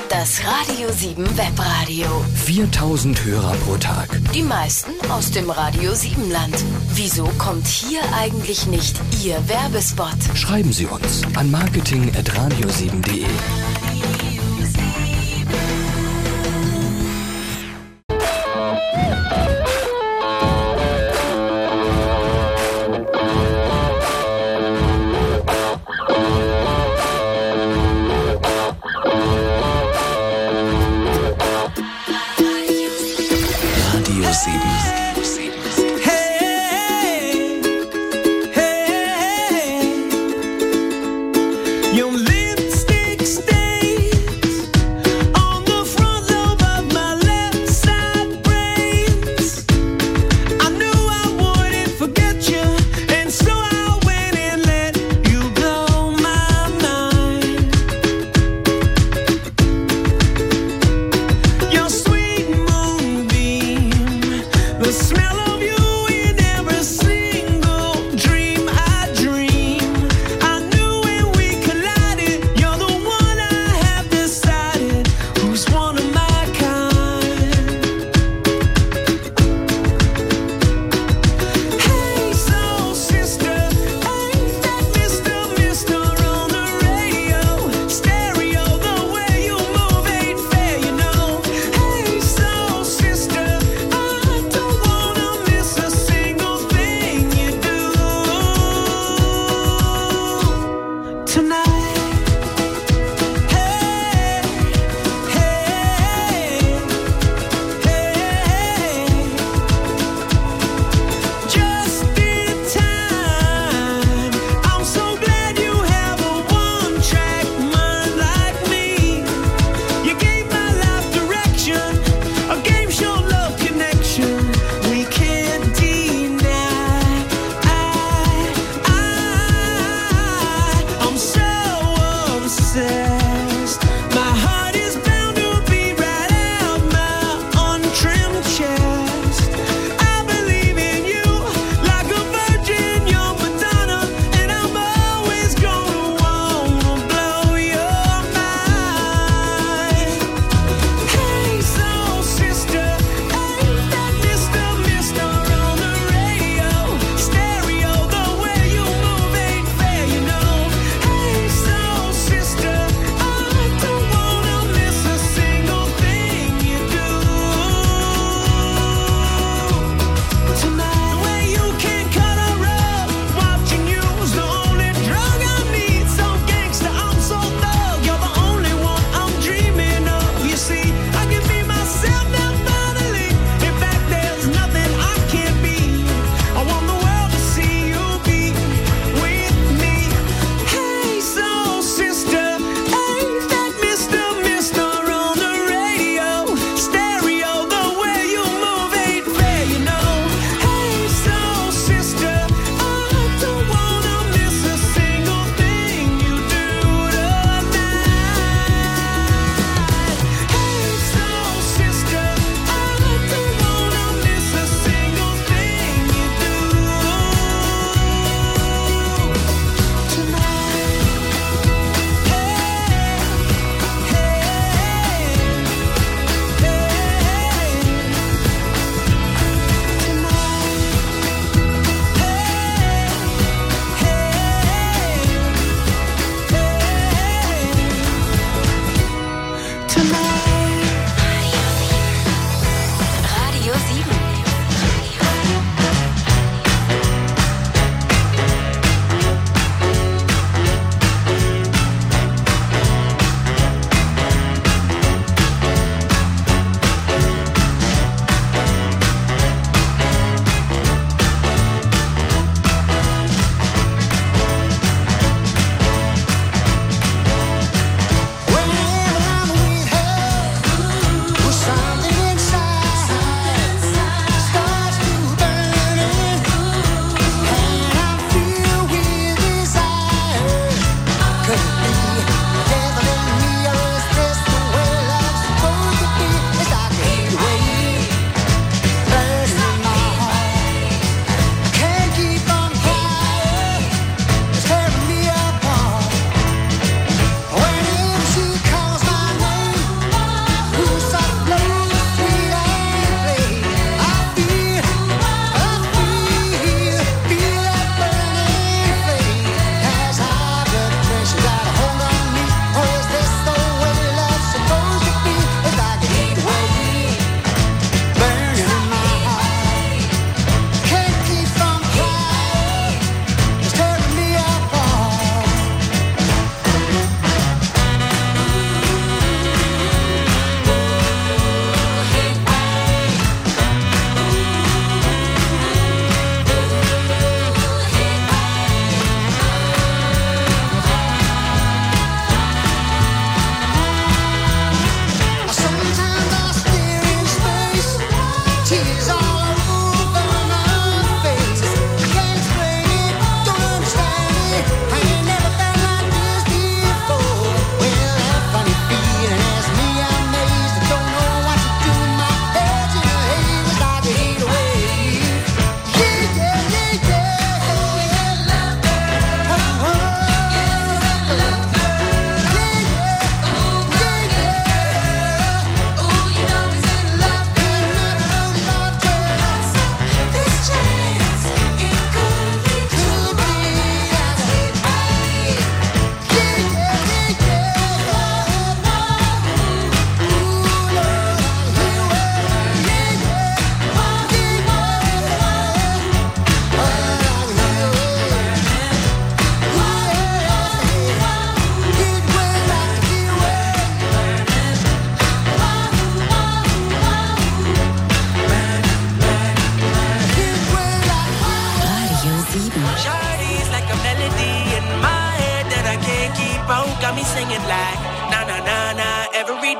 Das Radio 7 Webradio. 4000 Hörer pro Tag. Die meisten aus dem Radio 7 Land. Wieso kommt hier eigentlich nicht Ihr Werbespot? Schreiben Sie uns an marketing@radio7.de. Your lipstick stains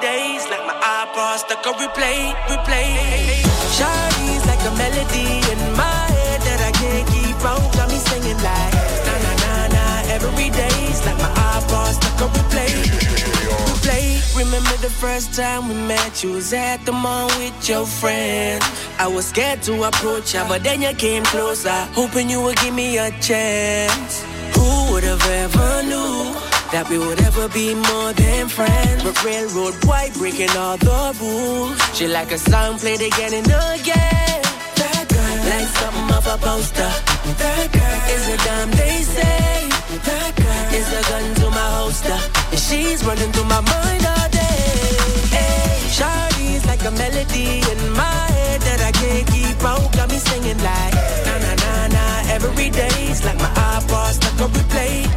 days like my iPod stuck on replay. Shawty's like a melody in my head that I can't keep on. Got me singing like na na na na every day's like my iPod stuck on replay. Remember the first time we met, you was at the mall with your friends. I was scared to approach you, but then you came closer, hoping you would give me a chance. Who would have ever knew that we would ever be more than friends? But railroad white breaking all the rules. She like a song played again and again. That girl, like something off a poster. That girl is a dime they say. That girl is a gun to my holster, and she's running through my mind all day. Hey, Shawty's like a melody in my head that I can't keep on. Got me singing like na na na na every day's like my iPod stuck on replay.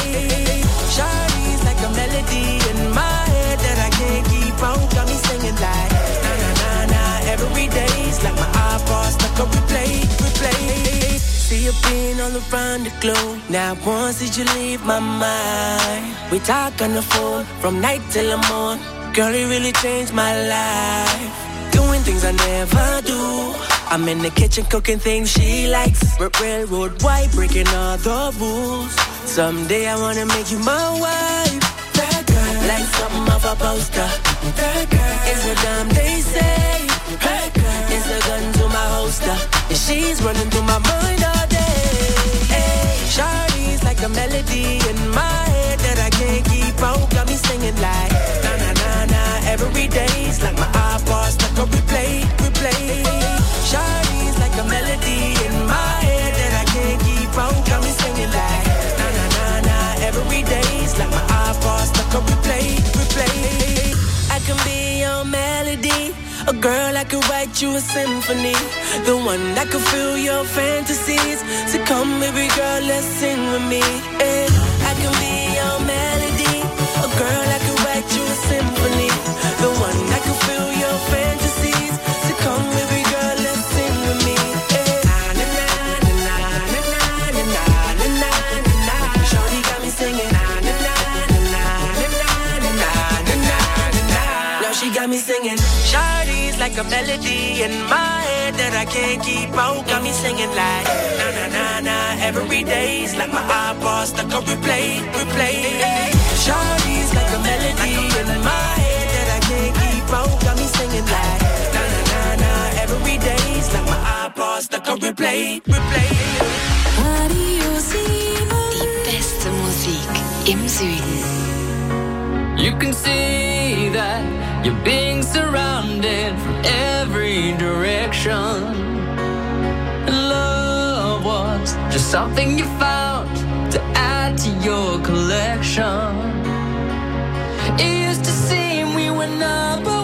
Shawty's like a melody in my head that I can't keep on. Got me singing like na na na na every day's like my iPod stuck on replay. See you been all around the globe. Now once did you leave my mind? We talk on the phone from night till the morning. Girl, it really changed my life. Doing things I never do. I'm in the kitchen cooking things she likes. Railroad white breaking all the rules. Someday I wanna make you my wife. That girl, like something off a poster. That girl is a dime they say. That girl is a gun to my holster, and she's running through my mind all day. Hey, Shawty's like a melody in my head that I can't keep on. Got me singing like na na na na every day's like my iPod stuck on replay. Shawty's like a melody in my head that I can't keep on. Got me singing like na na na na every day's like my iPod stuck on replay. I can be your melody, a girl I could write you a symphony, the one that could fill your fantasies. So come baby girl, let's sing with me. I can be your melody, a girl I could write you a symphony, the one that could fill your fantasies. So come baby girl, let's sing with me. Shawty got me singing. Now she got me singing. Shawty's like a melody in my head that I can't keep on. Got me singing like na na na na every day's like my iPod stuck on replay. Shawty's like a melody in my head that I can't keep on. Got me singing like na na na na every day's like my iPod stuck on replay. Radio 7. Die beste Musik im Süden. You can see that you're being surrounded from every direction. And love was just something you found to add to your collection. It used to seem we were number